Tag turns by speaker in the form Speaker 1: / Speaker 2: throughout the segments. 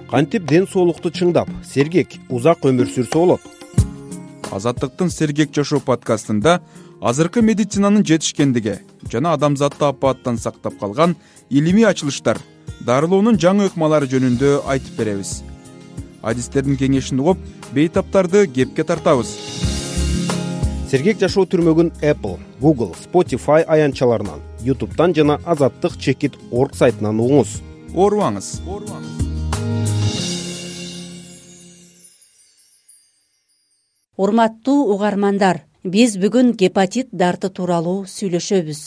Speaker 1: Кантип ден соолукту чыңдап, сергек, узак өмүр сүрсө болот?
Speaker 2: Азаттыктын Сергек жашоо подкастында азыркы медицинанын жетишкендиги жана адамзатты апааттан сактап калган илимий ачылыштар, дарылоонун жаңы ыкмалары жөнүндө айтып беребиз. Адистердин кеңешин угуп, бейтаптарды кепке тартабыз.
Speaker 1: Сергек жашоо түрмөгүн Apple, Google, Spotify аянтчаларынан, YouTube'дан жана azattik.org сайтынан угуңуз.
Speaker 2: Оорубаңыз.
Speaker 3: Урматтуу угармандар, биз бүгүн гепатит дарты тууралуу сүйлөшөбүз.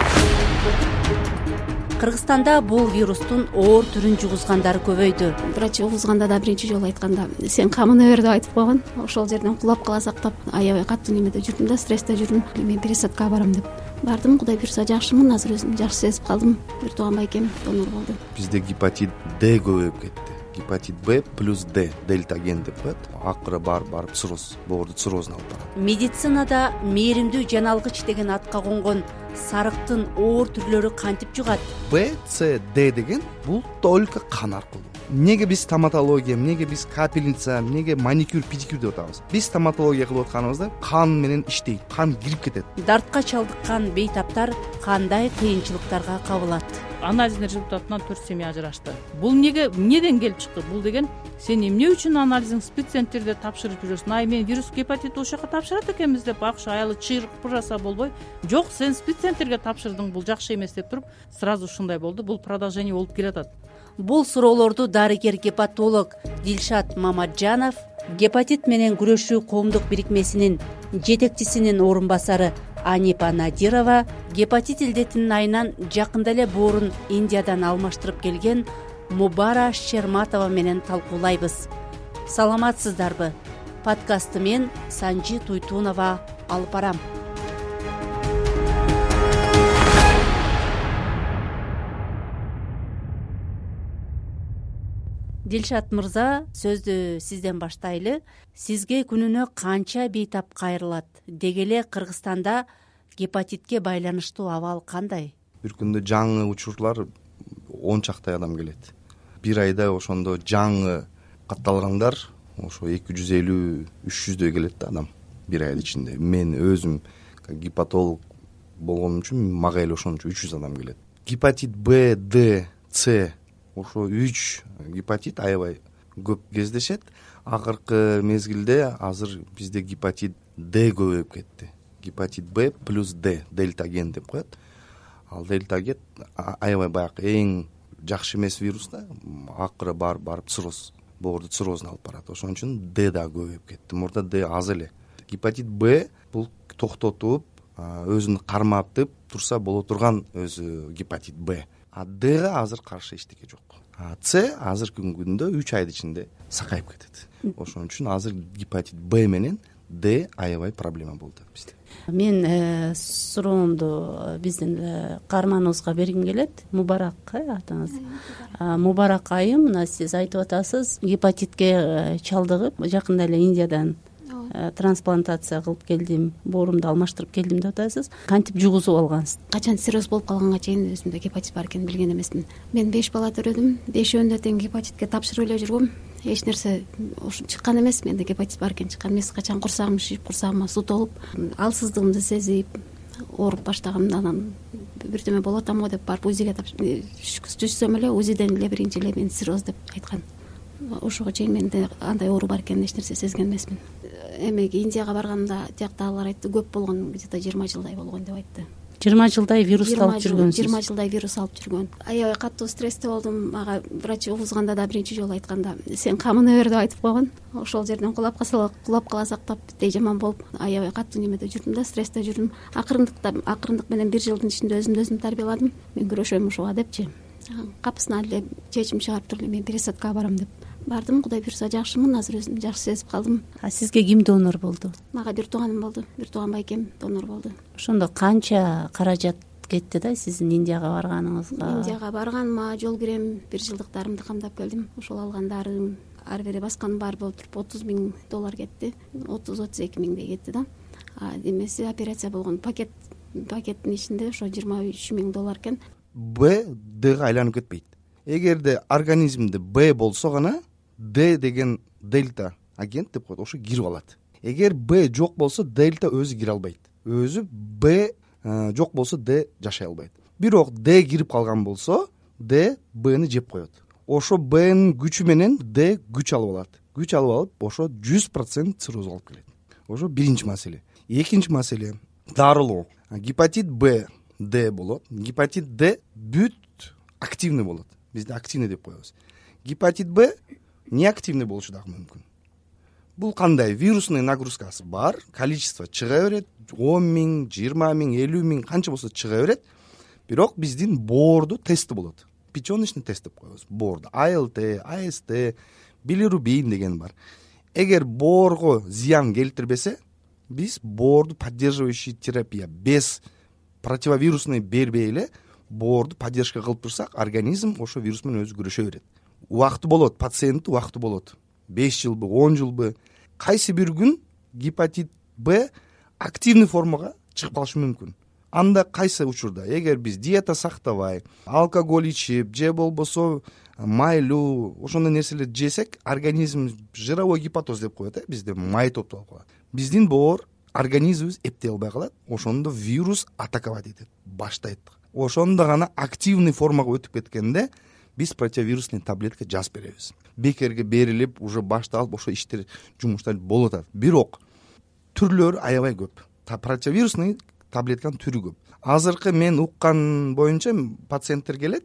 Speaker 3: Кыргызстанда бул вирустун оор түрүн жугузгандар көбөйдү.
Speaker 4: Врач угузганда да биринчи жолу айтканда, сен камына бер деп айтып койгон. Ошол жерден кулап каласак деп, аябай катуу немеде жүрдүм да, стрессте жүрдүм. Мен пересадкага барам деп бардым. Кудай буйрса жакшымын, азыр өзүм жакшы сезип калдым. Бир тууган байкем донор болду.
Speaker 5: Бизде гепатит Д көбөйүп кетти. Гепатит Б плюс Д, дельта ген деп коет. Акыры барып цирроз, боорду циррозуна алып барат.
Speaker 3: Медицинада мээримдүү жаналгыч деген атка конгон сарыктын оор түрлөрү кантип жугат?
Speaker 5: Б, С, Д деген бул только кан аркылуу. Эмнеге биз стоматология, эмнеге биз капельница, эмнеге маникюр, педикюр деп атабыз? Биз стоматология кылып атканыбызда кан менен иштейт, кан кирип кетет.
Speaker 3: Дартка чалдыккан бейтаптар кандай кыйынчылыктарга кабылат?
Speaker 6: Анализдин результатынан 4 семья ажырашты. Бул эмнеден келип чыкты? Бул деген сен эмне үчүн анализиң спеццентрде тапшырып жүрөсүң? Ай, мен вирус гепатит ошол жака тапшырат экенбиз деп акшы аялы чыйрып бураса болбой, жок, сен спеццентрге тапшырдың, бул жакшы эмес деп туруп, сразу ушундай болду. Бул продолжение болуп келатат.
Speaker 3: Бул суроолорду дарыгер-гепатолог Дилшат Мамаджанов, гепатит менен күрөшүү коомдук бирикмесинин жетекчисинин орун басары Анипа Надирова, гепатит илдетинин айынан жакында эле боорун Индиядан алмаштырып келген Мубара Шерматова менен талкуулайбыз. Саламатсыздарбы? Подкастты мен Санжи Туйтунова алып барам. Дилшат мырза, сөздү сизден баштайлы. Сизге күнүнө канча бейтап кайрылат? Деги эле Кыргызстанда гепатитке байланыштуу абал кандай?
Speaker 5: Бир күндө жаңы учурлар 10 чактай адам келет. Бир айда ошондо жаңы катталгандар ошо 250-300дөй келет да адам бир айдын ичинде. Мен өзүм гепатолог болгонум үчүн мага эле ошончо 300 адам келет. Гепатит Б, Д, С ошо 3 гепатит аябай көп кездешет. Акыркы мезгилде азыр бизде гепатит Д көбөйүп кетти. Гепатит Б плюс Д, дельта ген деп коет. Ал дельта ген аябай баягы эң жакшы эмес вирус да, акыры барып цирроз, боорду циррозуна алып барат. Ошон үчүн Д да көбөйүп кетти. Мурда Д аз эле. Гепатит Б бул токтотуп, өзүн карматып турса боло турган өзү гепатит Б. А Дга азыр каршы эчтеке жок. С азыркы күндө 3 айдын ичинде сакайып кетет. Ошон үчүн азыр гепатит Б менен Д аябай проблема болду бизде.
Speaker 3: Мен суроомду биздин каарманыбызга бергим келет. Мубарак атыңыз. Мубарак айым, мына сиз айтып атасыз, гепатитке чалдыгып, жакында эле Индиядан трансплантация кылып келдим, боорумду алмаштырып келдим деп атасыз. Кантип жугузуп алгансыз?
Speaker 4: Качан цирроз болуп калганга чейин өзүмдө гепатит бар экенин билген эмесмин. Мен 5 бала төрөдүм. 5-өндө тең гепатитке тапшырып эле жүргөм. Эч нерсе чыккан эмес, менде гепатит бар экен чыккан эмес. Качан курсагым шишип, курсагыма суу толуп, алсыздыгымды сезип, ооруп баштаганда анан бирдеме болуп атам го деп барып УЗИге түшсөм эле УЗИден эле биринчи эле мен цирроз деп айткан. Ошого чейин менде андай оору бар экенин эч нерсе сезген эмесмин. Эмеге Индияга барганда жактагылар айтты, көп болгон, где-то 20 жылдай болгон деп айтты.
Speaker 3: 20 жылдай вирус алып жүргөнсүз.
Speaker 4: 20 жылдай вирус алып жүргөн. Аябай катуу стрессте болдум. Мага врач угузганда да биринчи жолу айтканда, сен камына бер деп айтып койгон. Ошол жерден кулап каласак деп дей жаман болуп, аябай катуу немеде жүрдүм да, стрессте жүрдүм. Акырындык менен 1 жылдын ичинде өзүмдү тарбияладым. Мен күрөшөм ушуга депчи. Капысынан эле чечим чыгарып туруп, мен пересадкага барам деп бардым. Кудай буйрса жакшымын, азыр өзүм жакшы сезип калдым.
Speaker 3: Сизге ким донор болду?
Speaker 4: Мага бир тууганым болду, бир тууган байкем донор болду.
Speaker 3: Ошондо канча каражат кетти да сиздин Индияга барганыңызга?
Speaker 4: Индияга барганыма жол кирем, 1 жылдыктарымды камдап келдим. Ошол алгандарым ары бери баскан бар болуп туруп $30,000 кетти. 30-32 миңдей кетти да. Демеси операция болгон пакеттин ичинде ошо $23,000 экен.
Speaker 5: Б Дга айланып кетпейт. эгерде организмде Б болсо гана Д деген дельта агент деп коет, ошо кирип алат. Эгер Б жок болсо дельта өзү кире албайт. Өзү Б жок болсо Д жашай албайт. Бирок Д кирип калган болсо Д Бны жеп коет. Ошо Бнын күчү менен Д күч алып алат. Күч алып алып, ошо 100% циррозго алып келет. Ошо биринчи маселе. Экинчи маселе дарылоо. Гепатит Б, Д болот. Гепатит Д бүт активный болот. Бизде активный деп коебуз. Гепатит Б неактивный болушу дагы мүмкүн. Бул кандай? Вирусный нагрузкасы бар, количество чыга берет, 10 000, 20 000, 50 000 канча болсо чыга берет. Бирок биздин боорду тести болот. Печёночный тест деп коебуз. Боорду АЛТ, АСТ, билирубин деген бар. Эгер боорго зыян келтирбесе, биз боорду поддерживающий терапия без противовирусный бербей эле боорду поддержка кылып турсак, организм ошо вирус менен өзү күрөшө берет. Убакыты болот, пациенттин убакыты болот. 5 жылбы, 10 жылбы. Кайсы бир күн гепатит Б активный формага чыгып калышы мүмкүн. Анда кайсы учурда, эгер биз диета сактабай, алкоголь ичип, же болбосо майлуу, ошондой нерселерди жесек, организм жировой гепатоз деп коет, бизде май топтолуп калат. Биздин боор организмибиз эптей албай калат, ошондо вирус атаковать этет, баштайт. Ошондо гана активный формага өтүп кеткенде биз противовирусный таблетка жазып беребиз. Бекерге берилип, уже башталып, ошо иштер, жумуштар болуп атат. Бирок түрлөрү аябай көп. Противовирусный таблетканын түрү көп. Азыркы мен уккан боюнча пациенттер келет,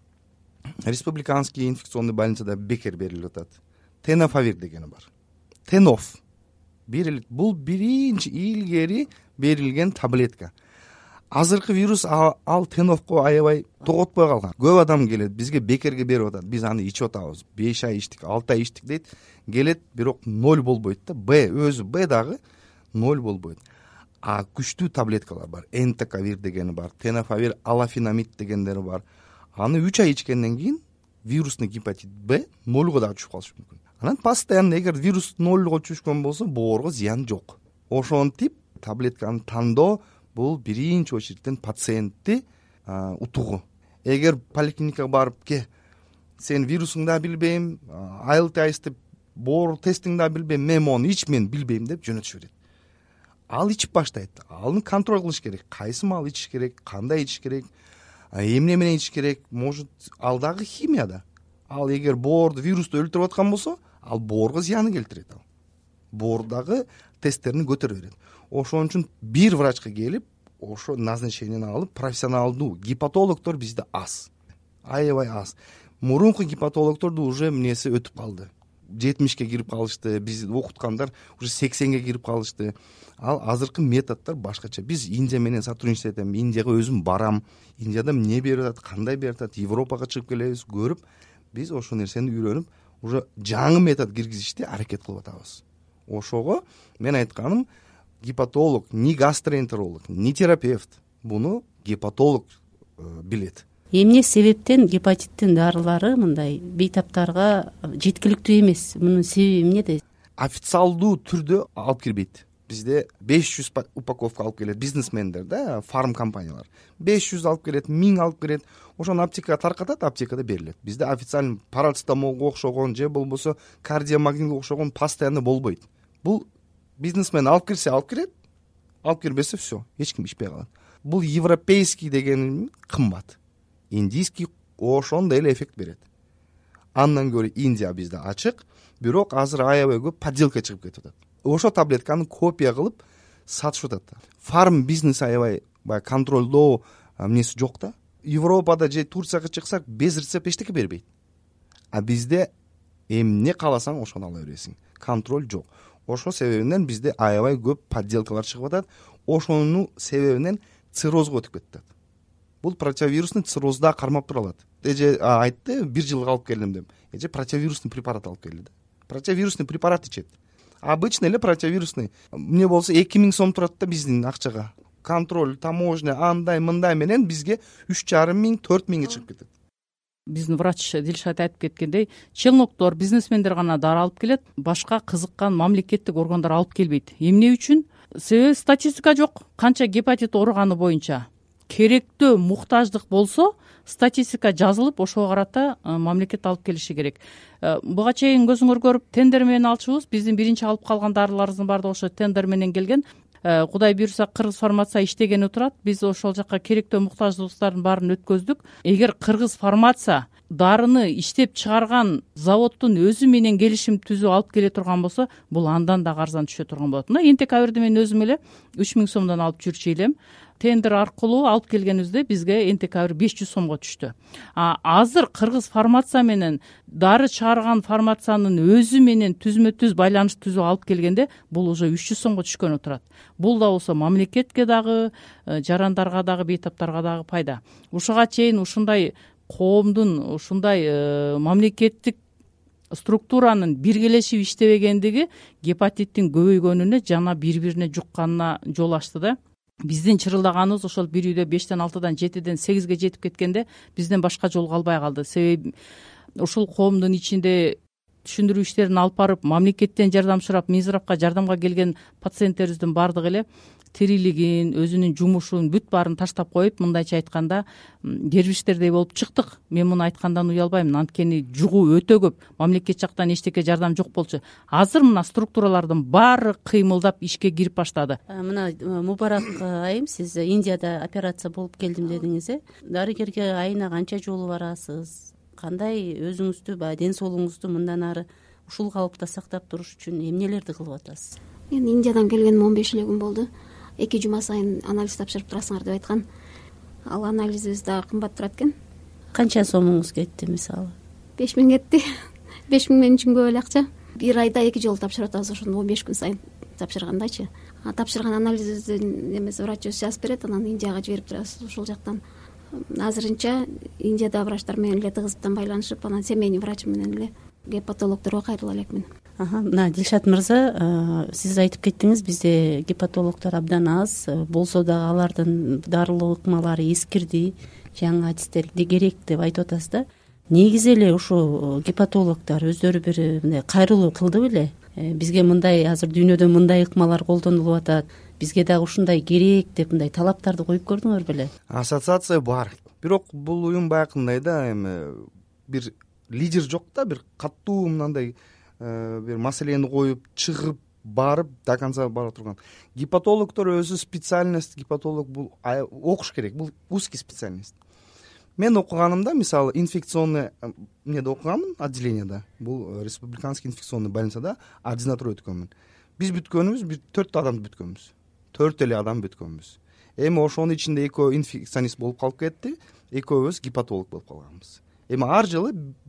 Speaker 5: республиканский инфекционный больницада бекер берилип атат. Тенофавир дегени бар. Теноф берилет. Бул биринчи илгери берилген таблетка. Азыркы вирус ал теновко аябай тоготпой калган. Көп адам келет, бизге бекерге берип атат. Биз аны ичип атабыз. 5 ай иштик, 6 ай иштик дейт. Келет, бирок 0 болбойт да. Б өзү Б дагы 0 болбойт. А күчтүү таблеткалар бар. Энтекавир дегени бар, тенофавир, алафинамид дегендери бар. Аны 3 ай ичкенден кийин вирусный гепатит Б 0го дагы түшүп калышы мүмкүн. Анан постоянно эгер вирус 0го түшкөн болсо, боорго зыян жок. Ошентип таблетканы тандоо бул биринчи очередтен пациентти утугу. Эгер поликлиникага барып сен вирусуңду да билбейм, АЛТ деп боор тестиңди да билбейм, мен мону ичмин билбейм деп жөнөтүшүп берет. Ал ичип баштайт. Аны контроль кылыш керек. Кайсы мал ичиш керек, кандай ичиш керек, эмне менен ичиш керек, может ал дагы химияда. Ал эгер боорду вирусту өлтүрүп аткан болсо, ал боорго зыяны келтирет. Ал боордагы тесттерин көтөрө берет. Ошон үчүн бир врачка келип, ошо назначениени алып, профессионалдуу гепатологдор бизде аз. Аябай аз. Мурунку гепатологдорду уже эмнеси өтүп калды. 70ке кирип калышты, биз окуткандар уже 80ге кирип калышты. Ал азыркы методдор башкача. Биз Индия менен сотрудничать этем, Индияга өзүм барам. Индияда эмне берип атат, кандай берип атат, Европага чыгып келебиз, көрүп, биз ошол нерсени үйрөнүп, уже жаңы метод киргизишти аракет кылып атабыз. Ошого мен айтканым, гепатолог, не гастроэнтеролог, не терапевт, буну гепатолог билет.
Speaker 3: Эмне себептен гепатиттин дарылары мындай бейтаптарга жеткиликтүү эмес? Мунун себеби эмнеде?
Speaker 5: Официалдуу түрдө алып кирбейт. Бизде 500 упаковка алып келет бизнесмендер да, фарм компаниялар. 500 алып келет, 1000 алып келет. Ошону аптекага таркатат, аптекада берилет. Бизде официально парацетамолго окшогон же болбосо кардиомагнилге окшогон постоянно болбойт. Бул бизнесмен алып кирсе алып кирет, алып кирбесе все, эч ким ичпей калат. Бул европейский деген кымбат. Индийский ошондой эле эффект берет. Андан көрө Индия бизде ачык, бирок азыр аябай көп подделка чыгып кетип атат. Ошо таблетканы копия кылып сатышып атат. Фарм бизнес аябай контролдоо эмнеси жок да. Европада же Турцияга чыксак без рецепт эчтеке бербейт. А бизде эмне кааласаң ошону ала бересиң. Контроль жок. Ошо себебинен бизде аябай көп подделкалар чыгып атат. Ошонун себебинен циррозго өтүп кетет. Бул противовирусный циррозда кармап тура алат. Эже айтты, 1 жылга алып келдим деп. Эже противовирусный препарат алып келди. Противовирусный препарат ичет. Обычный эле противовирусный. Эмне болсо 2000 сом турат да биздин акчага. Контроль, таможня, андай, мындай менен бизге 3500, 4000ге чыгып кетет.
Speaker 6: Биздин врач Дилшат айтып кеткендей, челноктор, бизнесмендер гана дары алып келет, башка кызыккан мамлекеттик органдар алып келбейт. Эмне үчүн? Себеби статистика жок. Канча гепатит ооруганы боюнча керектүү муктаждык болсо, статистика жазылып ошого карата мамлекет алып келиши керек. Буга чейин көзүңөр көрүп тендер менен алчубуз. Биздин биринчи алып калган дарыларыбыздын баардыгы ошо тендер менен келген. Кудай буйруса кыргыз фармация иштегени турат. Биз ошол жака керектүү муктаждыктардын баарын өткөздүк. Эгер кыргыз фармация дарыны иштеп чыгарган заводдун өзү менен келишим түзүп алып келе турган болсо, бул андан да арзан түшө турган болот. Мына Энтекабирди мен өзүм эле 3000 сомдон алып жүрчү элем. Тендер аркылуу алып келгенибизде бизге Энтекабир 500 сомго түштү. Азыр кыргыз фармация менен дары чыгарган фармациянын өзү менен түзмө түз байланыш түзүп алып келгенде бул уже 300 сомго түшкөнү турат. Бул да болсо мамлекетке дагы, жарандарга дагы, бейтаптарга дагы пайда. Ушуга чейин ушундай коомдун, ушундай мамлекеттик структуранын биргелешип иштебегендиги гепатиттин көбөйгөнүнө жана бири-бирине жукканына жол ачты да. Биздин чырылдаганыбыз ошол бир үйдө 5тен 6дан 7ден 8ге жетип кеткенде бизден башка жол калбай калды. Себеби ушул коомдун ичинде түшүндүрүү иштерин алып барып, мамлекеттен жардам сурап, Минздравга жардамга келген пациенттерибиздин баардыгы эле тирилигин, өзүнүн жумушун бүт баарын таштап коюп, мындайча айтканда, дервиштердей болуп чыктык. Мен муну айткандан уялбайм. Анткени жугуу өтө көп. Мамлекет жактан эчтеке жардам жок болчу. Азыр мына структуралардын баары кыймылдап ишке кирип баштады.
Speaker 3: Мына Мубарак айым, сиз Индияда операция болуп келдим дедиңиз. Дарыгерге айына канча жолу барасыз? Кандай өзүңүздү, баягы ден соолугуңузду мындан ары ушул калыпта сактап туруш үчүн эмнелерди кылып атасыз?
Speaker 4: Мен Индиядан келгениме 15 эле күн болду. 2 жума сайын анализ тапшырып турасыңар деп айткан. Ал анализибиз дагы кымбат турат экен.
Speaker 3: Канча сомуңуз кетти мисалы?
Speaker 4: 5000 кетти. 5000 мен үчүн көп эле акча. Бир айда 2 жолу тапшырып атабыз, ошондо 15 күн сайын тапшыргандачы. Тапшырган анализибизди врач өзү жазып берет, анан Индияга жиберип турабыз. Ошол жактан азырынча Индияда врачтар менен эле тыгыздан байланышып, анан семейный врач менен эле гепатологдорго кайрыла элекмин.
Speaker 3: Мына Дилшат мырза, сиз айтып кеттиңиз, бизде гепатологдор абдан аз, болсо дагы алардын дарылуу ыкмалары эскирди, жаңы адистерди керек деп айтып атасыз да. Негизи эле ушу гепатологдор өздөрү бир мындай кайрылуу кылды беле? Бизге мындай азыр дүйнөдө мындай ыкмалар колдонулуп атат, бизге дагы ушундай керек деп мындай талаптарды коюп көрдүңөр беле?
Speaker 5: Ассоциация бар. Бирок бул уюм баягындай да, эми бир лидер жок да, бир катуу мындай бир маселени коюп чыгып барып до конца бара турган. Гепатологдор өзү специальность, гепатолог бул окуш керек, бул узкий специальность. Мен окуганымда, мисалы, инфекционный эмнеде окуганмын, отделениеда. Бул республиканский инфекционный больницада ординатура өткөнмүн. Биз бүткөнүбүз бир 4 адам бүткөнбүз. 4 эле адам бүткөнбүз. Эми ошонун ичинде экөө инфекционист болуп калып кетти, экөөбүз гепатолог болуп калганбыз. Эми ар жылы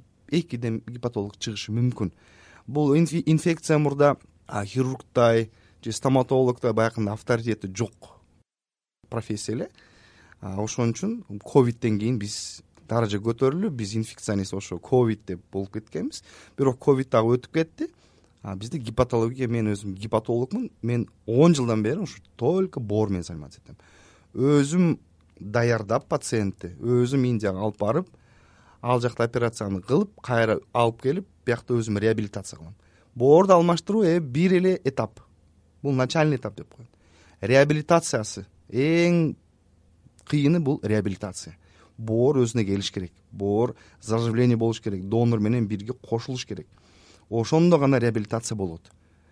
Speaker 5: 2 гепатолог чыгышы мүмкүн. Бул инфекция мурда хирургтай же стоматологтой баягындай авторитети жок профессия эле. Ошон үчүн ковидтен кийин биз даража көтөрүлүп, биз инфекционист ошо ковид деп болуп кеткенбиз. Бирок ковид дагы өтүп кетти. Бизде гепатология, мен өзүм гепатологмун. Мен 10 жылдан бери ушу только боор менен заниматься этем. Өзүм даярдап пациентти, өзүм Индияга алып барып, ал жакта операцияны кылып, кайра алып келип, биякта өзүм реабилитация кылам. Боорду алмаштыруу бир эле этап. Бул начальный этап деп коет. Реабилитациясы эң кыйыны бул реабилитация. Боор өзүнө келиш керек. Боор заживление болуш керек. Донор менен бирге кошулуш керек. Ошондо гана реабилитация болот.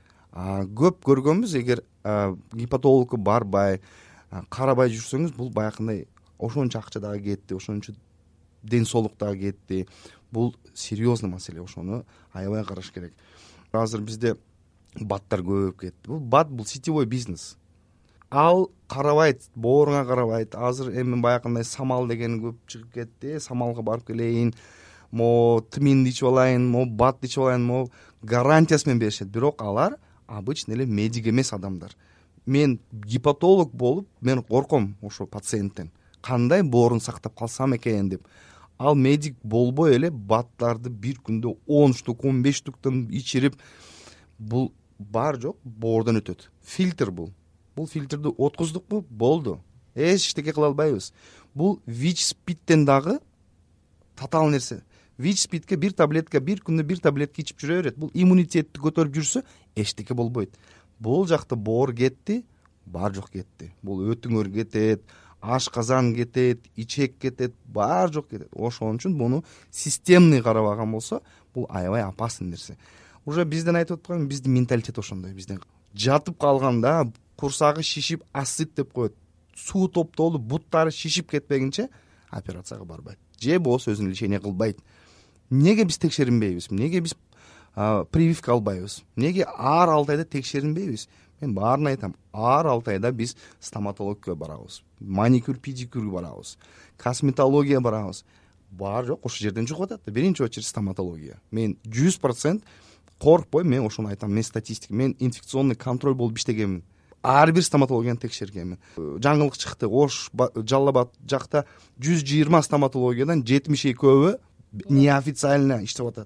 Speaker 5: Көп көргөнбүз, эгер гепатологко барбай, карабай жүрсөңүз, бул баягындай ошончо акча дагы кетти, ошончо ден соолук дагы кетти. Бул серьезный маселе, ошону аябай караш керек. Азыр бизде баттар көбөйүп кетти. Бул бат, бул сетевой бизнес. Ал карабайт, бооруңа карабайт. Азыр эми баягындай самал деген көп чыгып кетти. Самалга барып келейин, мо тминди ичип алайын, мо бат ичип алайын, мо гарантиясы менен беришет. Бирок алар обычный эле медик эмес адамдар. Мен гепатолог болуп, мен корком ошо пациенттен. Кандай боорун сактап калсам экен деп. Ал медик болбой эле баттарды бир күндө 10 штук, 15 штуктан ичирип, бул бар жок, боордон өтөт. Фильтр бул. Бул фильтрди откуздукпу? Болду. Эчтеке кыла албайбыз. Бул ВИЧ-СПИДтен дагы татаал нерсе. ВИЧ-СПИДке бир таблетка, бир күндө бир таблетка ичип жүрө берет. Бул иммунитетти көтөрүп жүрсө, эчтеке болбойт. Бул жакта боор кетти, бар жок кетти. Бул өтүңөр кетет, ашказан кетет, ичек кетет, баары жок кетет. Ошон үчүн буну системный карабаган болсо бул аябай опасный нерсе. Уже бизден айтып аткан, биздин менталитет ошондой. Бизден жатып калганда курсагы шишип асцит деп коет, суу топтолуп буттары шишип кетпегинче операцияга барбайт же болбосо өзүнө лечение кылбайт. Неге биз текшеринбейбиз? Неге биз прививка албайбыз? Неге ар 6 айда текшеринбейбиз? Мен баарына айтам, ар 6 айда биз стоматологко барабыз, маникюр, педикюргө барабыз, косметология барабыз. Баары жок, ошол жерден чыгып атат да. Биринчи очередь стоматология. Мен 100% коркпойм, мен ошону айтам. Мен статистика, мен инфекционный контроль болуп иштегенмин. Ар бир стоматологияны текшергенмин. Жаңылык чыкты. Ош, Жалал Абад жакта 120 стоматологиядан 72-өө неофициально иштеп атат.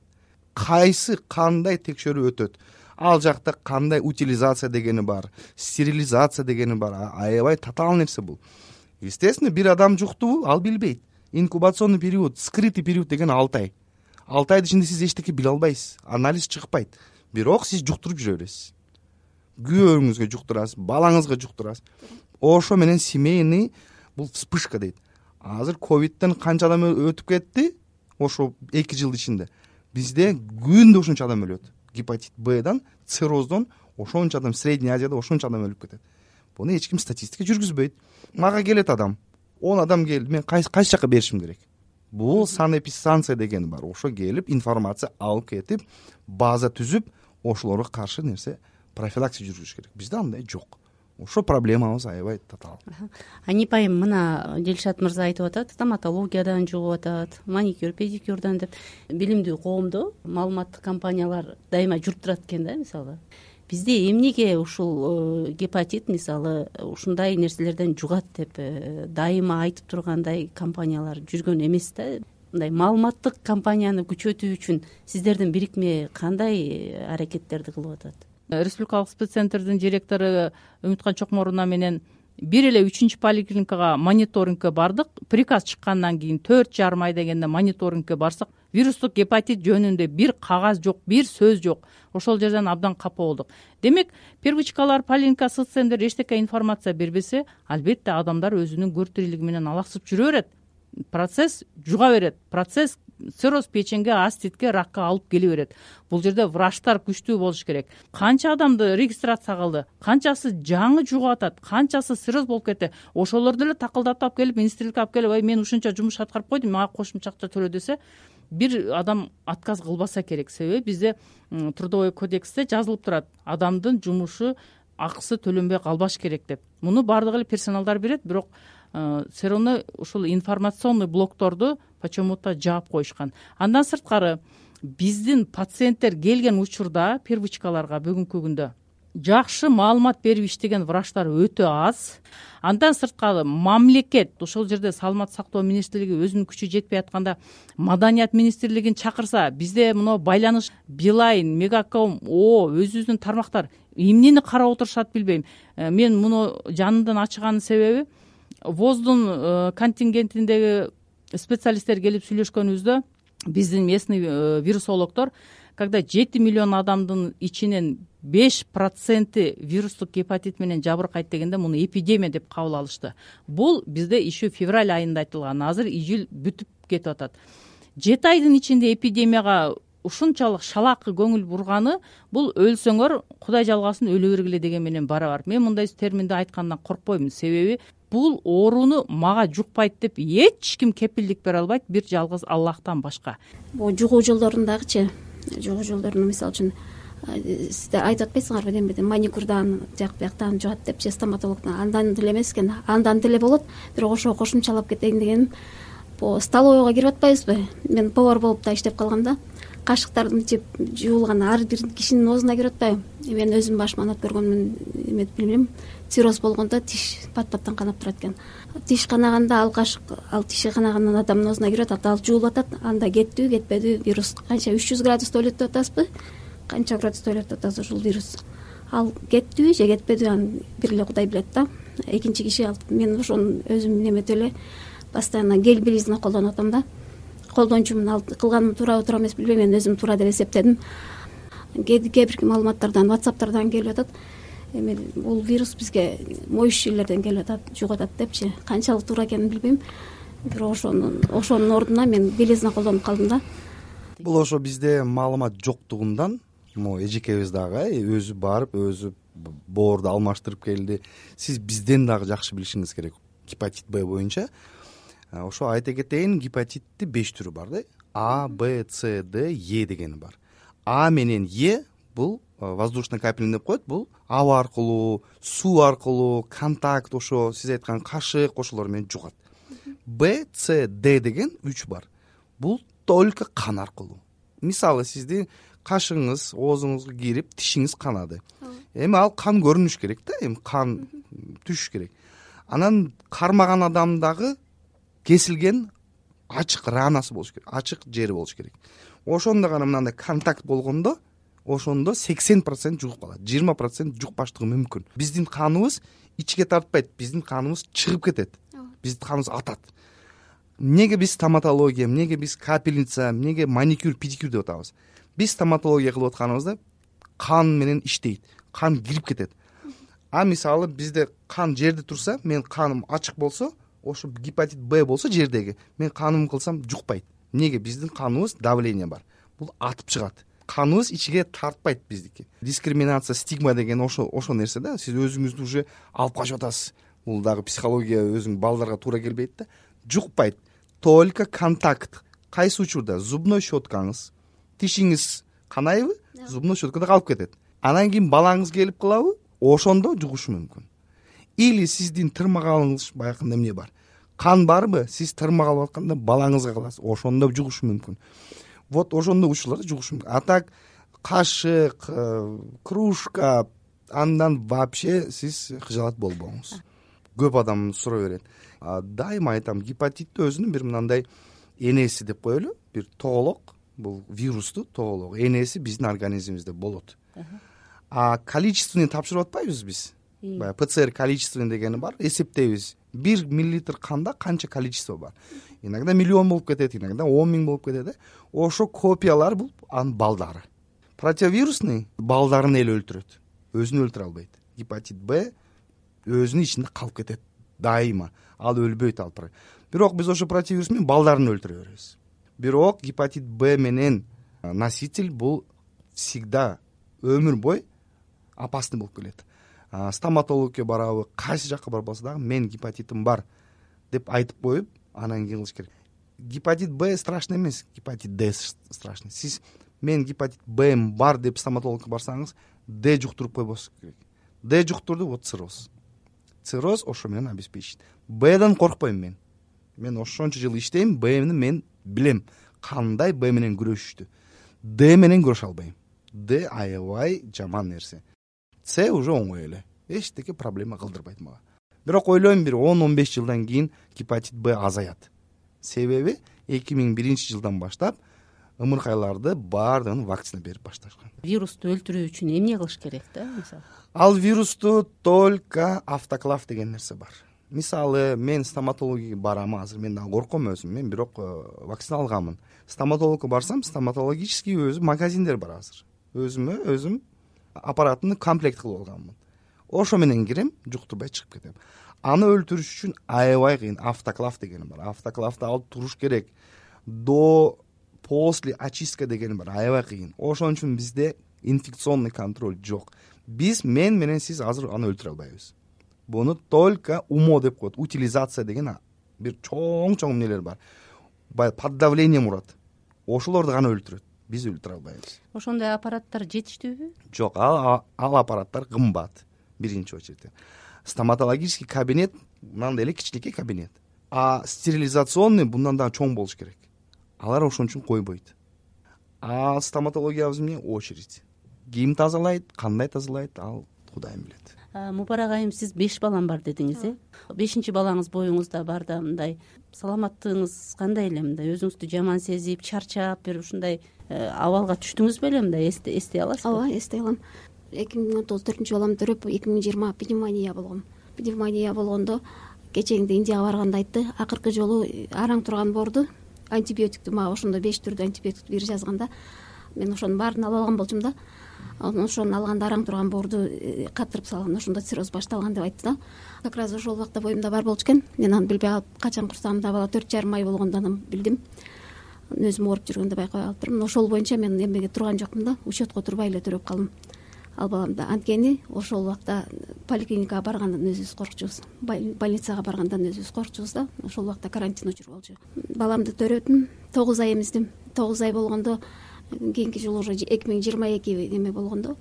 Speaker 5: Кайсы кандай текшерүү өтөт? Ал жакта кандай утилизация дегени бар, стерилизация дегени бар, аябай татаал нерсе бул. Естественно, бир адам жуктубу, ал билбейт. Инкубационный период, скрытый период деген 6 ай. 6 айдын ичинде сиз эчтеке биле албайсыз, анализ чыкпайт. Бирок сиз жуктуруп жүрө бересиз. Күйөөңүзгө жуктурасыз, балаңызга жуктурасыз. Ошо менен семейный бул вспышка дейт. Азыр ковидтен канча адам өтүп кетти? Ошо 2 жыл ичинде. Бизде күндө ошончо адам өлөт. Гепатит Б'дан, цирроздон ошончо адам, Средний Азияда ошончо адам өлүп кетет. Буну эч ким статистика жүргүзбөйт. Мага келет адам, 10 адам келди, мен кайсы жака беришим керек? Бул санэпидстанция деген бар. Ошо келип информация алып кетип, база түзүп, ошолорго каршы нерсе профилактика жүргүзүш керек. Бизде андай жок. Ошо проблемабыз аябай татаал.
Speaker 3: Анипайым, мына Дилшат мырза айтып атат, стоматологиядан жугуп атат, маникюр, педикюрдан деп. Билимдүү коомдо маалыматтык компаниялар дайыма жүрүп турат экен да, мисалы. Бизде эмнеге ушул гепатит мисалы ушундай нерселерден жугат деп дайыма айтып тургандай компаниялар жүргөн эмес да. Мындай маалыматтык кампанияны күчөтүү үчүн сиздердин бирикме кандай аракеттерди кылып атат?
Speaker 6: Республикалык спеццентрдин директору Үмүткан Чокморуна менен бир эле 3-чү поликлиникага мониторингке бардык. Приказ чыккандан кийин 4,5 ай дегенде мониторингке барсак, вирустук гепатит жөнүндө бир кагаз жок, бир сөз жок. Ошол жерден абдан капа болдук. Демек, первичкалар, поликлиника, соццентр эчтеке информация бербесе, албетте адамдар өзүнүн көр тирилиги менен алаксып жүрө берет. Процесс жуга берет. Процесс цирроз печенге, аститке, ракка алып келе берет. Бул жерде врачтар күчтүү болуш керек. Канча адамды регистрация кылды, канчасы жаңы жугуп атат, канчасы цирроз болуп кетти. Ошолорду эле такылдатып келип, министрликке алып келип, мен ушунча жумуш аткарып койдум, мага кошумча акча төлө десе, бир адам отказ кылбаса керек. Себеби бизде трудовой кодексте жазылып турат, адамдын жумушу акысы төлөнбөй калбаш керек деп. Муну бардыгы эле персоналдар берет, бирок все равно ушул информационный блокторду почему-то жаап коюшкан. Андан сырткары биздин пациенттер келген учурда первичкаларга бүгүнкү күндө жакшы маалымат берип иштеген врачтар өтө аз. Андан сырткары мамлекет ошол жерде саламаттык сактоо министрлиги өзүнүн күчү жетпей атканда маданият министрлигин чакырса, бизде мына байланыш Билайн, Мегаком, өзүбүздүн тармактар эмнени карап отурушат билбейм. Мен муну жанынан ачыганын себеби ВОЗдун контингентиндеги специалисттер келип сүйлөшкөнүбүздө биздин местный вирусологдор, когда 7 миллион адамдын ичинен 5% вирустук гепатит менен жабыркайт дегенде муну эпидемия деп кабыл алышты. Бул бизде еще февраль айында айтылган, азыр июль бүтүп кетип атат. 7 айдын ичинде эпидемияга ушунчалык шалакы көңүл бурганы, бул өлсөңөр Кудай жалгасын өлө бергиле деген менен барабар. Мен мындай терминди айткандан коркпоймун, себеби бул ооруну мага жукпайт деп эч ким кепилдик бере албайт, бир жалгыз Аллахтан башка.
Speaker 4: Бул жугуу жолдорундагычы, жугуу жолдорунда мисалы үчүн сиздер айтып атпайсыңарбы, демеди маникюрдан жак бияктан жугат депчи, стоматологдон андан деле эмес экен, андан деле болот, бирок ошо кошумчалап кетейин дегеним. Столовойго кирип атпайбызбы? Мен повар болуп да иштеп калгамда, кашыктардын тип жуулган ар бир кишинин оозуна кирип атпайбы? Мен өзүм башыман ат көргөнмүн, эметип билбейм. Цирроз болгондо тиш пат-паттан канап турат экен. Тиш канаганда ал кашык, ал тиши канагандан адамдын оозуна кирип атат, ал жуулуп атат. Анда кеттиби, кетпедиби вирус? Канча 300 градуста өлөт деп атасызбы? Канча градуста өлөт деп атасыз ушул вирус? Ал кеттиби же кетпедиби, аны бир эле Кудай билет да. Экинчи киши, мен ошону өзүм неметип эле постоянно гель белизни колдонуп атам да. Колдончумун, ал кылганым туурабы туура эмес билбейм, мен өзүм туура деп эсептедим. Кээ бирки маалыматтардан, WhatsApp'тардан келип атат. эми бул вирус бизге моюш жерлерден келип атат, жугатат депчи. Канчалык туура экенин билбейм. Бирок ошонун ордуна мен белезин колдонуп калдым да.
Speaker 5: Бул ошо бизде маалымат жоктугундан могу эжекебиз дагы өзү барып өзү боорду алмаштырып келди. Сиз бизден дагы жакшы билишиңиз керек гепатит Б боюнча. Ошо айта кетейин, гепатитти 5 түрү бар да. А, Б, С, Д, Е дегени бар. А менен Е бул воздушный капель деп коет. Бул аба аркылуу, суу аркылуу, контакт, ошо сиз айткан кашык, ошолор менен жугат. Б, С, Д деген 3 бар. Бул только кан аркылуу. Мисалы сиздин кашыгыңыз оозуңузга кирип, тишиңиз канады. Эми ал кан көрүнүш керек да, эми кан түшүш керек. Анан кармаган адамдагы кесилген ачык ранасы болуш керек, ачык жери болуш керек. Ошондо гана мындай контакт болгондо, ошондо 80% жугуп калат, 20% жукпаштыгы мүмкүн. Биздин каныбыз ичке тартпайт, биздин каныбыз чыгып кетет, биздин каныбыз атат. Эмнеге биз стоматология, эмнеге биз капельница, эмнеге маникюр, педикюр деп атабыз? Биз стоматология кылып атканыбызда кан менен иштейт, кан кирип кетет. А мисалы бизде кан жерде турса, мен каным ачык болсо, ошо гепатит Б болсо жердеги, мен каным кылсам жукпайт. Эмнеге? Биздин каныбыз давление бар. Бул атып чыгат. Каныбыз ичиге тартпайт биздики. Дискриминация, стигма деген ошо нерсе да. Сиз өзүңүздү уже алып качып атасыз. Бул дагы психология өзүң балдарга туура келбейт да. Жукпайт. Только контакт. Кайсы учурда? Зубной щеткаңыз, тишиңиз канайбы? Зубной щеткада калып кетет. Анан кийин балаңыз келип калабы? Ошондо жугушу мүмкүн. Или сиздин тырмагалыңыз баягында эмне бар? Кан барбы? Сиз тырмак алып атканда балаңызга каласыз. Ошондо жугушу мүмкүн. Вот ошондо учурларда жугушу мүмкүн. А так кашык, кружка, андан вообще сиз кыжалат болбоңуз. Көп адам сурай берет. Дайыма айтам, гепатитти өзүнүн бир мындай энеси деп коелу, бир тоголок, бул вирусту тоголок энеси биздин организмибизде болот. А количественный тапшырып атпайбыз биз? Баягы ПЦР количественный дегени бар, эсептейбиз. 1 миллилитр канда канча количество бар. Иногда миллион болуп кетет, иногда 10 000 болуп кетет. Ошо копиялар бул анын балдары. Противовирусный балдарын эле өлтүрөт, өзүн өлтүрө албайт. Гепатит Б өзүнүн ичинде калып кетет дайыма. Ал өлбөйт алпыр. Бирок биз ошо противовирус менен балдарын өлтүрө беребиз. Бирок гепатит Б менен носитель бул всегда өмүр бой опасный болуп келет. Стоматологке барабы, кайсы жакка барбаса дагы мен гепатитим бар деп айтып коюп, анан кийин кылыш керек. Гепатит Б страшный эмес, гепатит Д страшный. Сиз мен гепатит Б бар деп стоматологко барсаңыз, Д жуктуруп койбосуңуз керек. Д жуктурду, вот цирроз. Цирроз ошо менен обеспечит. Бдан коркпойм мен. Мен ошончо жыл иштейм, Бны мен билем кандай Б менен күрөшүштү. Д менен күрөшө албайм. Д аябай жаман нерсе. С уже оңой эле. Эчтеке проблема кылдырбайт мага. Бирок ойлойм бир 10-15 жылдан кийин гепатит Б азаят. Себеби 2001 жылдан баштап ымыркайларды баардыгын вакцина берип башташкан.
Speaker 3: Вирусту өлтүрүү үчүн эмне кылыш керек да, мисалы?
Speaker 5: Ал вирусту только автоклав деген нерсе бар. Мисалы, мен стоматологияга барам азыр, мен дагы корком өзүм, мен бирок вакцина алганмын. Стоматологко барсам, стоматологический өзү магазиндер бар азыр. Өзүм аппаратыны комплект кылып алганмын. Ошо менен кирем, жуктурбай чыгып кетем. Аны өлтүрүш үчүн аябай кыйын, автоклав дегени бар. Автоклавды алып туруш керек. До после очистка дегени бар, аябай кыйын. Ошон үчүн бизде инфекционный контроль жок. Мен менен сиз азыр аны өлтүрө албайбыз. Буну только умо деп коет, утилизация деген бир чоң эмнелер бар. Под давлением урат. Ошолорду гана өлтүрөт. Биз өлтүрө албайбыз.
Speaker 3: Ошондой аппараттар жетиштүүбү?
Speaker 5: Жок, ал аппараттар кымбат. Биринчи очередь. Стоматологический кабинет мындай эле кичинекей кабинет. А стерилизационный bundan да чоң болуш керек. Алар ошон үчүн койбойт. А стоматологиябыз эмне? Очередь. Ким тазалайт, кандай тазалайт, ал Кудайым билет.
Speaker 3: Мубарак айым, сиз 5 балам бар дедиңиз, э? 5-чи балаңыз боюңузда бар да, мындай саламаттыгыңыз кандай эле, мындай өзүңүздү жаман сезип, чарчап, бир ушундай абалга түштүңүз беле, мындай эстей аласызбы?
Speaker 4: Ооба, эстей алам. 2019 4 балам төрөп, 2020 пневмония болгом. Пневмония болгондо кечеңди Индияга барганда айтты, акыркы жолу араң турган боорду антибиотикти мага ошондо 5 түрдүү антибиотикти берип жазганда, мен ошонун баарын алып алган болчумун да. Ошону алганда араң турган боорду катырып салган, ошондо цирроз башталган деп айтты да. Как раз ошол убакта боюмда бар болчу экен. Мен аны билбей калып, качан курсагымда бала 4,5 ай болгондо анан билдим. Өзүм ооруп жүргөндө байкабай калыптырмын. Ошол боюнча мен эмеге турган жокмун да, учетко турбай эле төрөп калдым ал баламды. Анткени ошол убакта поликлиникага баргандан өзүбүз коркчубуз, больницага баргандан өзүбүз коркчубуз да. Ошол убакта карантин учуру болчу. Баламды төрөдүм, 9 ай эмиздим. 9 ай болгондо кийинки жыл уже 2022 эме болгондо,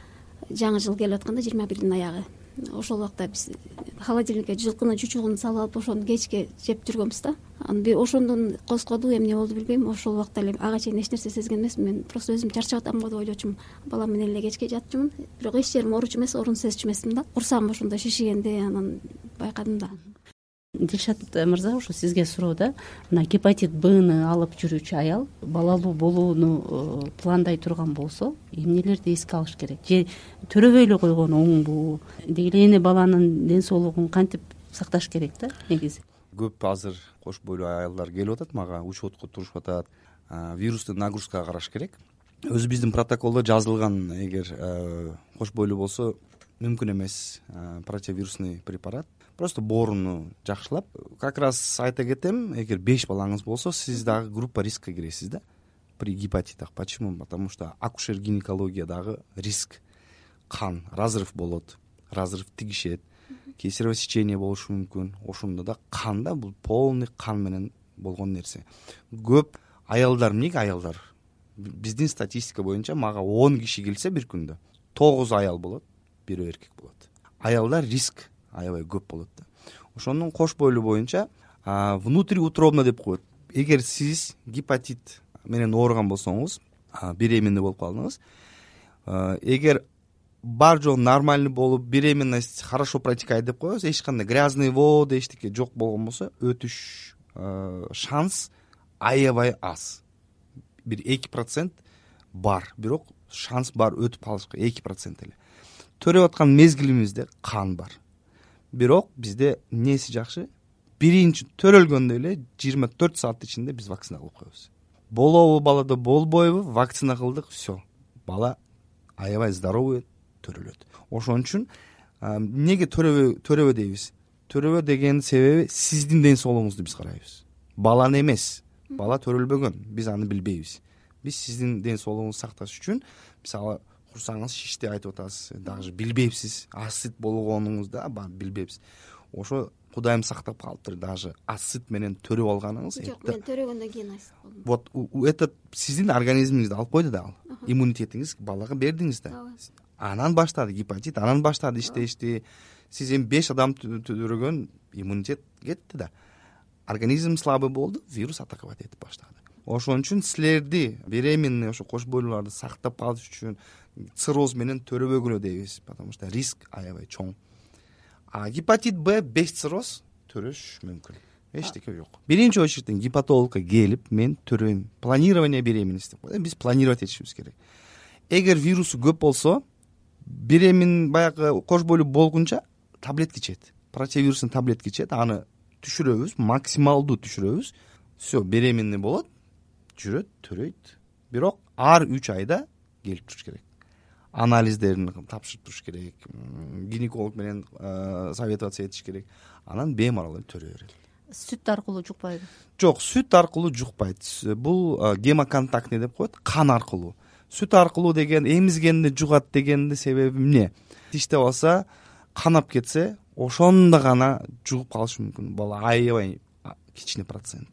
Speaker 4: жаңы жыл келип атканда 21-дин аягы. Ошол убакта биз холодильникке жылкынын чучугун салып алып ошону кечке жеп жүргөнбүз да. Анан ошондон коскоду эмне болду билбейм. Ошол убакта эле ага чейин эч нерсе сезген эмесмин. Мен просто өзүм чарчап атам го деп ойлочумун. Балам менен эле кечке жатчумун. Бирок эч жерим ооручу эмес, орун сезчү эмесмин да. Курсагым ошондо шишигенди анан байкадым да.
Speaker 3: Дилшат мырза, ушу сизге суроо да. Мына гепатит Бны алып жүрүүчү аял балалуу болууну пландай турган болсо, эмнелерди эске алыш керек? Же төрөбөй эле койгон оңбу? Деги эле эне баланын ден соолугун кантип сакташ керек да негизи?
Speaker 5: Көп азыр кош бойлуу аялдар келип атат мага, учетко турушуп атат. Вирусту нагрузкага караш керек. Өзү биздин протоколдо жазылган, эгер кош бойлуу болсо мүмкүн эмес противирусный препарат. Просто бооруну жакшылап, как раз айта кетем, эгер 5 балаңыз болсо, сиз дагы группа рискке киресиз да при гепатитах. Почему? Потому что акушер гинекологиядагы риск. Кан, разрыв болот, разрыв тигишет, кесарево сечение болушу мүмкүн. Ошондо да канда бул полный кан менен болгон нерсе. Көп аялдар, эмнеге аялдар? Биздин статистика боюнча мага 10 киши келсе бир күндө 9 аял болот, 1 эркек болот. Аялдар риск аябай көп болот да. Ошондон кош бойлуу боюнча внутриутробно деп коет. Эгер сиз гепатит менен ооруган болсоңуз, беременный болуп калдыңыз, эгер бар жок нормальный болуп, беременность хорошо протекает деп коебуз, эч кандай грязный вода, эчтеке жок болгон болсо, өтүш шанс аябай аз. Бир 2% бар, бирок шанс бар өтүп калышка 2% эле. Төрөп аткан мезгилимизде кан бар. Бирок бизде эмнеси жакшы? Биринчи төрөлгөндө эле 24 саат ичинде биз вакцина кылып коебуз. Болобу балада болбойбу, вакцина кылдык, все. Бала аябай здоровый төрөлөт. Ошон үчүн эмнеге төрөбө дейбиз? Төрөбө деген себеби сиздин ден соолугуңузду биз карайбыз. Баланы эмес. Бала төрөлбөгөн, биз аны билбейбиз. Биз сиздин ден соолугуңузду сакташ үчүн, мисалы курсаңыз шишти айтып атасыз, дагы билбейсиз, ацит болгонуңузда билбейбиз. Ошо Кудайым сактап калыптыр, даже ацит менен төрөп алганыңыз.
Speaker 4: Жок, мен төрөгөндөн кийин ацит болдум.
Speaker 5: Вот это сиздин организмиңизди алып койду да ал. Иммунитетиңиз балага бердиңиз да. Анан баштады гепатит, анан баштады иштешти. Сиз эми 5 адам төрөгөн, иммунитет кетти да. Организм слабый болду, вирус атаковать этип баштады. Ошон үчүн силерди беременный ошо кош бойлууларды сактап калыш үчүн цирроз менен төрөбөгүлө дейбиз, потому что риск аябай чоң. Гепатит Б 5 цирроз төрөш мүмкүн. Эчтеке жок. Биринчи очередь гепатологко келип, мен төрөйм. Планирование беременности деп коет. Биз планировать этишибиз керек. Эгер вирусу көп болсо, беремен баягы кош бойлуу болгунча таблетка ичет. Противирусный таблетка ичет, аны түшүрөбүз, максималдуу түшүрөбүз. Все, беременный болот, жүрөт, төрөйт. Бирок ар 3 айда келип туруш керек. Анализдерин тапшырып туруш керек. Гинеколог менен советоваться этиш керек. Анан бемарал төрө берет.
Speaker 3: Сүт аркылуу жукпайбы?
Speaker 5: Жок, сүт аркылуу жукпайт. Бул гемоконтактный деп коет, кан аркылуу. Сүт аркылуу деген эмизгенде жугат дегенде себеби эмне? Тиштеп алса, канап кетсе, ошондо гана жугуп калышы мүмкүн. Бала аябай кичине процент.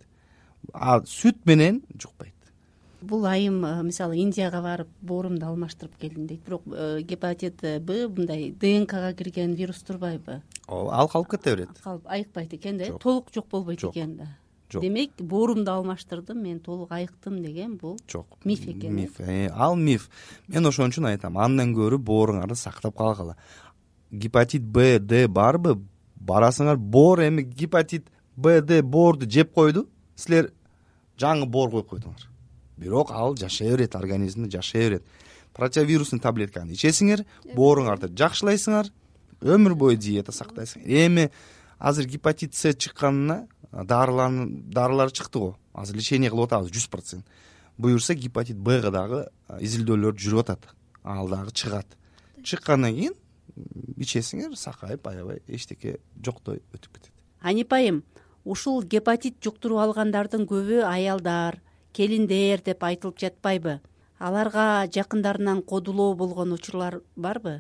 Speaker 5: Сүт менен жукпайт.
Speaker 3: Бул айым мисалы Индияга барып боорумду алмаштырып келдим дейт. Бирок гепатит Б мындай ДНКга кирген вирус турбайбы?
Speaker 5: Ал калып кете берет.
Speaker 3: Калып айыкпайт экен да, толук жок болбойт экен да. Демек, боорумду алмаштырдым, мен толук айыктым деген бул миф экен.
Speaker 5: Миф. Ал миф. Мен ошон үчүн айтам, андан көрү бооруңарды сактап калгыла. Гепатит Б, Д барбы? Барасыңар, боор эми гепатит Б, Д боорду жеп койду, силер жаңы боор коюп койдуңар. Бирок ал жашай берет, организмде жашай берет. Противирусный таблетканы ичесиңер, бооруңарды жакшылайсыңар, өмүр бою диета сактайсыңар. Эми азыр гепатит С чыкканына дарылар чыкты го. Азыр лечение кылып атабыз 100%. буюрса гепатит Бга дагы изилдөөлөр жүрүп атат, ал дагы чыгат. Чыккандан кийин ичесиңер, сакайып аябай эчтеке жоктой өтүп кетет.
Speaker 3: Анипайым, ушул гепатит жуктуруп алгандардын көбү аялдар, келиндер деп айтылып жатпайбы? Аларга жакындарынан кодулоо болгон учурлар барбы?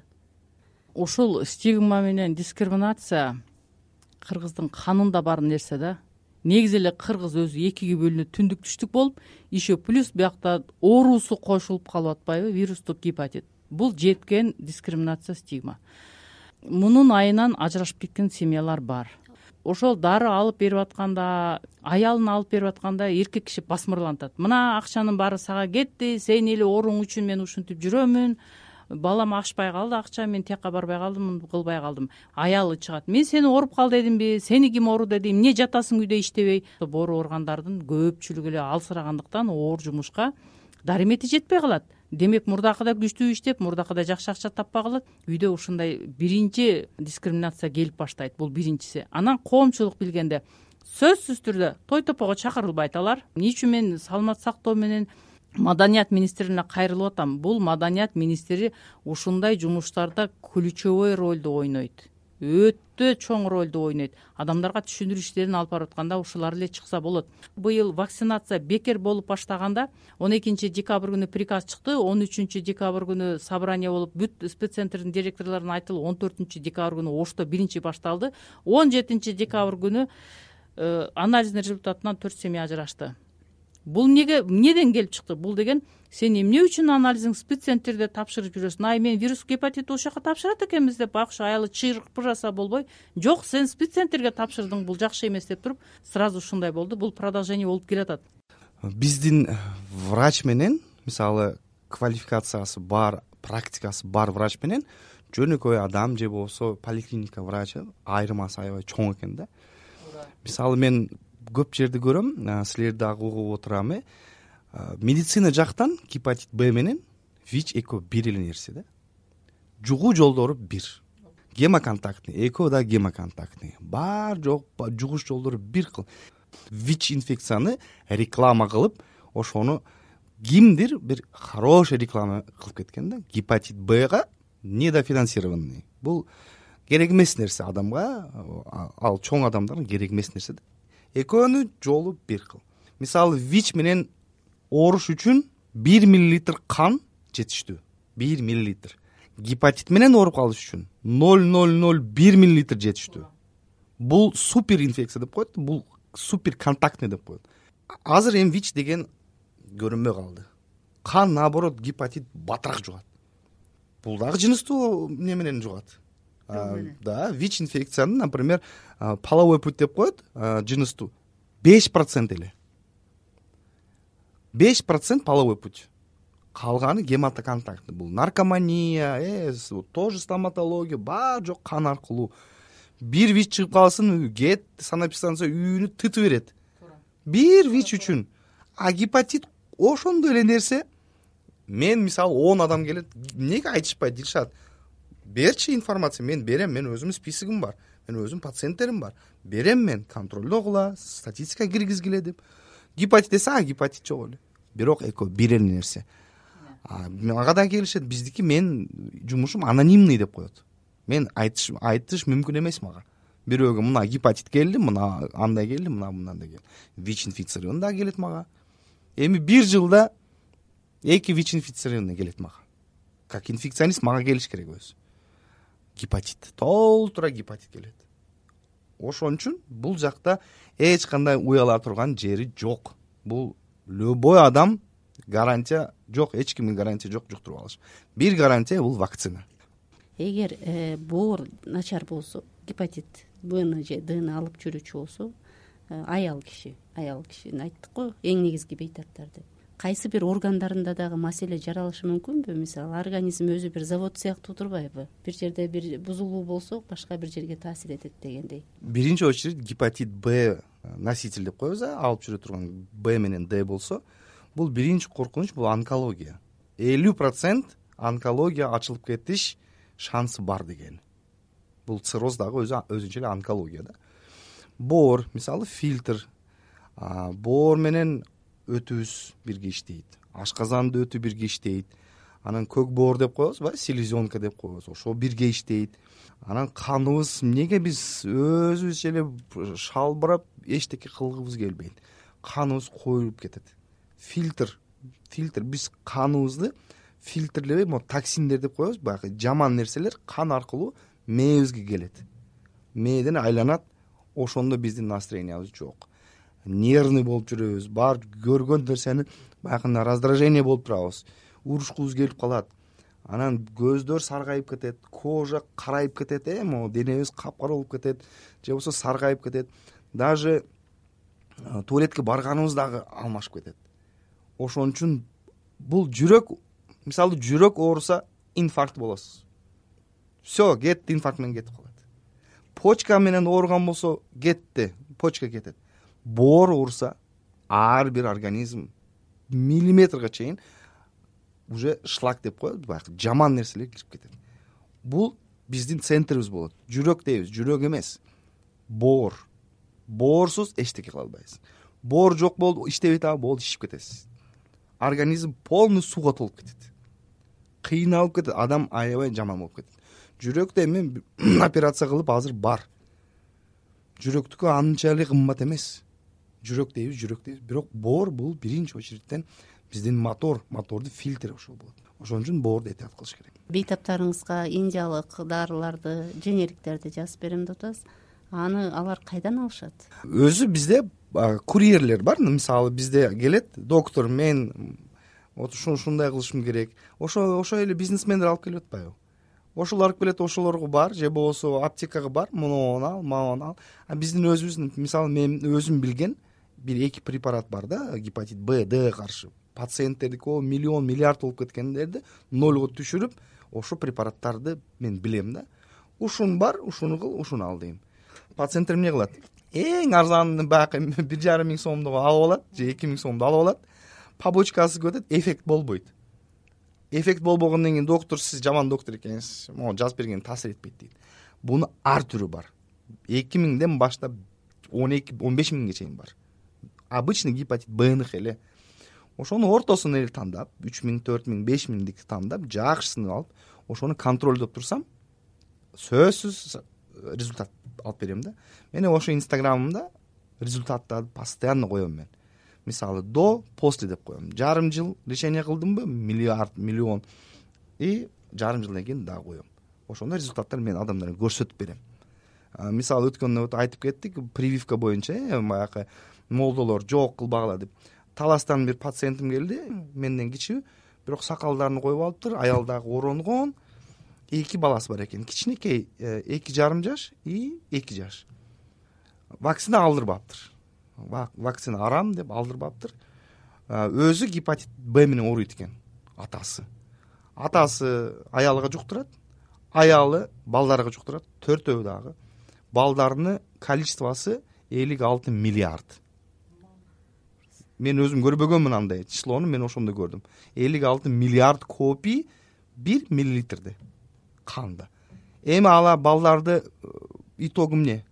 Speaker 6: Ушул стигма менен дискриминация кыргыздын канында бар нерсе да. Негизи эле кыргыз өзү экиге бөлүнүп, түндүк түштүк болуп, еще плюс биякта оорусу кошулуп калып атпайбы, вирустук гепатит. Бул жеткен дискриминация, стигма. Мунун айынан ажырашып кеткен семьялар бар. Ошол дары алып берип атканда, аялын алып берип атканда эркек киши басмырлантат. Мына акчанын баары сага кетти, сен эле оруң үчүн мен ушинтип жүрөмүн. Балам ашпай калды акча, мен тияка барбай калдым, кылбай калдым. Аялы чыгат: мен сени оруп кал дедимби, сени ким оруду деди, эмне жатасың үйдө иштебей? Боору ооругандардын көпчүлүгү эле алсырагандыктан оор жумушка дарымети жетпей калат. Демек мурдакыда күчтүү иштеп, мурдакыда жакшы акча таппай калат. Үйдө ушундай биринчи дискриминация келип баштайт. Бул биринчиси. Анан коомчулук билгенде сөзсүз түрдө той топого чакырылбайт алар. Эмне үчүн мен саламат сактоо менен Маданият министрине кайрылып атам. Бул маданият министри ушундай жумуштарда ключевой ролду ойнойт. Өтө чоң ролду ойнойт. Адамдарга түшүндүрүү иштерин алып барып атканда ушулар эле чыкса болот. Быйыл вакцинация бекер болуп баштаганда 12 декабрь күнү приказ чыкты. 13 декабрь күнү собрание болуп, бүт спеццентрдин директорлоруна айтылып, 14 декабрь күнү Ошто биринчи башталды. 17 декабрь күнү анализдин результатынан 4 семья ажырашты. Бул эмнеден келип чыкты? Бул деген сен эмне үчүн анализиң спеццентрде тапшырып жүрөсүң? Ай, мен вирус гепатит ошол жака тапшырат экенбиз деп акча аялы чыйрык бужаса болбой, жок, сен спеццентрге тапшырдың, бул жакшы эмес деп туруп, сразу ушундай болду. Бул продолжение болуп келатат.
Speaker 5: Биздин врач менен, мисалы, квалификациясы бар, практикасы бар врач менен жөнөкөй адам же болбосо поликлиника врачы айырмасы аябай чоң экен да. Мисалы, мен көп жерди көрөм, силер дагы угуп отурам. Медицина жактан гепатит Б менен ВИЧ экөө бир эле нерсе да. Жугуу жолдору бир. Гемоконтактный, экөө да гемоконтактный. Бар жок, жугуш жолдору бир кыл. ВИЧ инфекцияны реклама кылып, ошону кимдир бир хороший реклама кылып кеткен да. Гепатит Бга недофинансированный. Бул керек эмес нерсе адамга, ал чоң адамдарга керек эмес нерсе да. Экөөнүн жолу бир кыл. Мисалы, ВИЧ менен ооруш үчүн 1 мл кан жетиштүү. 1 мл. Гепатит менен ооруп калыш үчүн 0,001 мл жетиштүү. Бул супер инфекция деп коет, бул супер контактный деп коет. Азыр эми ВИЧ деген көрүнбөй калды. Кан, наоборот, гепатит батыраак жугат. Бул дагы жыныстуу эмне менен жугат. Да, ВИЧ инфекциянын, например, половой путь деп коет, жыныстуу 5% эле. 5% половой путь. Калганы гематоконтактный. Бул наркомания, тоже стоматология, бар жок кан аркылуу. Бир ВИЧ чыгып калсын, кет санэпидстанция үйүнү тытып берет. Бир ВИЧ үчүн. А гепатит ошондой эле нерсе. Мен, мисалы, 10 адам келет, эмнеге айтышпайт, Дилшат? Берчи информация, мен берем, мен өзүмдүн списогум бар, мен өзүмдүн пациенттерим бар. Берем, мен контролдогула, статистика киргизгиле деп. Гепатит десе, гепатит жок эле. Бирок экөө бир эле нерсе. Мага да келишет, биздики мен жумушум анонимный деп коет. Мен айтыш мүмкүн эмес мага. Бирөөгө мына гепатит келди, мына андай келди, мына мындай келди. ВИЧ инфицирован да келет мага. Эми бир жылда 2 ВИЧ инфицирован келет мага. Как инфекционист мага келиш керек өзү. Гепатит, толтура гепатит келет. Ошон үчүн бул жакта эч кандай уяла турган жери жок. Бул любой адам гарантия жок, эч кимдин гарантия жок жуктуруп алыш. Бир гарантия бул вакцина.
Speaker 3: Эгер боор начар болсо, гепатит Бны же Дны алып жүрүүчү болсо, аял кишини айттык го, эң негизги бейтаптар деп. Кайсы бир органдарында дагы маселе жаралышы мүмкүнбү? Мисалы, организм өзү бир завод сыяктуу турбайбы? Бир жерде бир бузулуу болсо, башка бир жерге таасир этет дегендей.
Speaker 5: Биринчи очередь гепатит Б носитель деп коебуз, алып жүрө турган Б менен Д болсо, бул биринчи коркунуч, бул онкология. 50% онкология ачылып кетиш шансы бар деген. Бул цирроз дагы өзүнчө эле онкология да. Боор, мисалы, фильтр, боор менен өтүбүз бирге иштейт, ашказандын өтү бирге иштейт, анан көк боор деп коебузбу, селезенка деп коебуз, ошол бирге иштейт. Анан каныбыз эмнеге биз өзүбүзчө эле шалбырап эчтеке кылгыбыз келбейт, каныбыз коюлуп кетет. Фильтр биз каныбызды фильтрлебей, могу токсиндер деп коебуз, баягы жаман нерселер кан аркылуу мээбизге келет, мээден айланат, ошондо биздин настроениябыз жок, нервный болуп жүрөбүз, бар көргөн нерсени баягы раздражение болуп турабыз, урушкубуз келип калат, анан көздөр саргайып кетет, кожа карайып кетет, могу денебиз капкара болуп кетет, же болбосо саргайып кетет, даже туалетке барганыбыз дагы алмашып кетет. Ошон үчүн бул жүрөк, мисалы жүрөк ооруса инфаркт болосуз, все, кетти, инфаркт менен кетип калат. Почка менен ооруган болсо кетти, почка кетет. Боор ооруса ар бир организм миллиметрге чейин уже шлак деп коебуз, баягы жаман нерселер кирип кетет. Бул биздин центрибиз болот. Жүрөк дейбиз, жүрөк эмес, боор. Боорсуз эчтеке кыла албайсыз. Боор жок болду, иштебей атабы, болду, ишип кетесиз. Организм полный сууга толуп кетет, кыйналып кетет, адам аябай жаман болуп кетет. Жүрөктө эми операция кылып азыр бар. Жүрөктүкү анчалык кымбат эмес. Жүрөк дейбиз, бирок боор бул биринчи очередтен биздин моторду фильтр ошол болот. Ошон үчүн боорду этият кылыш керек.
Speaker 3: Бейтаптарыңызга индиялык дарыларды, женериктерди жазып берем деп атасыз. Аны алар кайдан алышат?
Speaker 5: Өзү бизде курьерлер бар. Мисалы бизде келет, доктор, мен ушундай кылышым керек. Ошо эле бизнесмендер алып келип атпайбы? Ошолор алып келет, ошолорго бар, же болбосо аптекага бар, муну ал, муну ал. А биздин өзүбүздүн, мисалы мен өзүм билген бир эки препарат бар да, гепатит Б, Д каршы. Пациенттердики миллион, миллиард болуп кеткендерди нолго түшүрүп, ошо препараттарды мен билем да. Ушун бар, ушуну кыл, ушуну ал дейм. Пациенттер эмне кылат? Эң арзанын баягы 1,5 миң сомдугу алып алат, же 2 миң сомду алып алат. Побочкасы өтөт, эффект болбойт. Эффект болбогондон кийин доктор, сиз жаман доктор экенсиз, могу жазып берген таасир этпейт дейт. Буну ар түрү бар. 2 миңден баштап 12-15 миңге чейин бар. Обычный гепатит Б-ныкы эле. Ошону ортосун эле тандап, 3 миң, 4 миң, 5 миңдики тандап, жакшысын алып, ошону контролдоп турсам, сөзсүз результат алып берем да. Мен ошо инстаграмымда результаттарды постоянно коем мен. Мисалы до, после деп коем. Жарым жыл решение кылдымбы, миллиард, миллион, и жарым жылдан кийин дагы коем. Ошондо результаттар мен адамдарга көрсөтүп берем. Мисалы өткөндө айтып кеттик, прививка боюнча баягы молдолор жок кылбагыла деп. Таластан бир пациентим келди, менден кичүү, бирок сакалдарын коюп алыптыр, аял дагы оронгон, 2 баласы бар экен. Кичинекей 2,5 жаш и 2 жаш. Вакцина алдырбаптыр. Вакцина арам деп алдырбаптыр. Өзү гепатит Б менен ооруйт экен, атасы. Атасы аялыга жуктурат, аялы балдарга жуктурат, төртөө дагы. Балдарынын количествосы 56 миллиард. Мен өзүм көрбөгөнмүн андай числону, мен ошондо көрдүм. 56 миллиард копий 1 миллилитрде канда. Эми ала балдарды итогу эмне?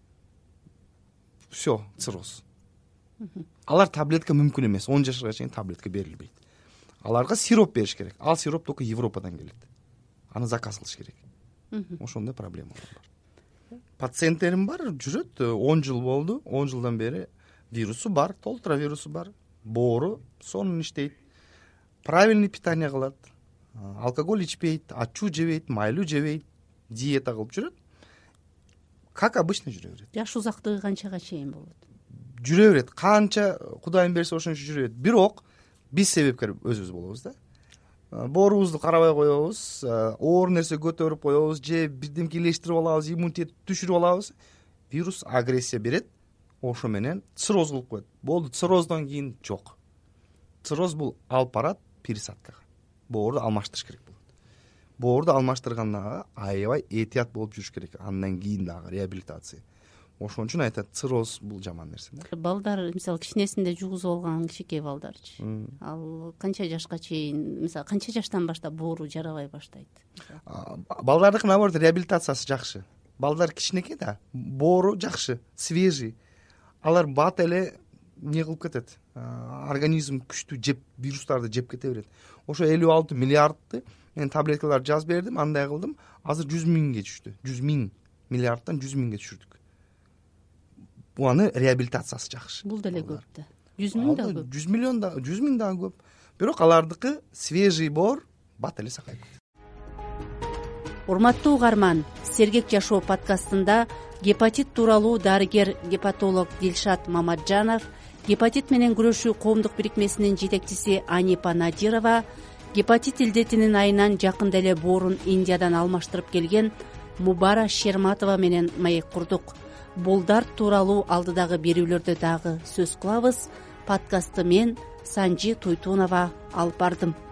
Speaker 5: Все, цирроз. Алар таблетка мүмкүн эмес, 10 жашка чейин таблетка берилбейт. Аларга сироп бериш керек. Ал сироп только Европадан келет. Аны заказ кылыш керек. Ошондой проблемалар бар. Пациенттерим бар, жүрөт, 10 жыл болду, 10 жылдан бери вирусу бар, толтура вирусу бар, боору сонун иштейт. Правильный питание кылат, алкоголь ичпейт, ачуу жебейт, майлуу жебейт, диета кылып жүрөт. Как обычно жүрө берет.
Speaker 3: Жаш узактыгы канчага чейин болот?
Speaker 5: Жүрө берет, канча Кудайым берсе ошончо жүрө берет. Бирок биз себепкер өзүбүз болобуз да. Боорубузду карабай коебуз, оор нерсе көтөрүп коебуз, же бирдемке илештирип алабыз, иммунитет түшүрүп алабыз. Вирус агрессия берет, ошо менен цирроз кылып коет. Болду, цирроздон кийин жок. Цирроз бул алып барат пересадкага. Боорду алмаштырыш керек болот. Боорду алмаштырганда аябай этият болуп жүрүш керек. Андан кийин дагы реабилитация. Ошон үчүн айтат, цирроз бул жаман нерсе да.
Speaker 3: Балдар, мисалы, кичинесинде жугузуп алган кичинекей балдарчы. Ал канча жашка чейин, мисалы, канча жаштан баштап боору жарабай баштайт?
Speaker 5: Балдардыкы наоборот реабилитациясы жакшы. Балдар кичинекей да, боору жакшы, свежий. Алар бат эле не кылып кетет, организм күчтүү жеп вирустарды жеп кете берет. Ошо 56 миллиардты мен таблеткаларды жазып бердим, андай кылдым. Азыр 100 миңге түштү. 100 миң миллиардтан 100 миңге түшүрдүк. Буны реабилитациясы жакшы.
Speaker 3: Бул деле көп да. 100 миң да көп.
Speaker 5: 100 миллион да, 100 миң дагы көп. Бирок алардыкы свежий бор, бат эле сакайып кетет.
Speaker 3: Урматтуу угарман, Сергек жашоо подкастында гепатит тууралуу дарыгер гепатолог Дилшат Мамаджанов, гепатит менен күрөшүү коомдук бирикмесинин жетекчиси Анипа Надирова, гепатит илдетинин айынан жакында эле боорун Индиядан алмаштырып келген Мубара Шерматова менен маек курдук. Бул дарт тууралуу алдыдагы берүүлөрдө дагы сөз кылабыз. Подкастты мен Санжи Туйтунова алып бардым.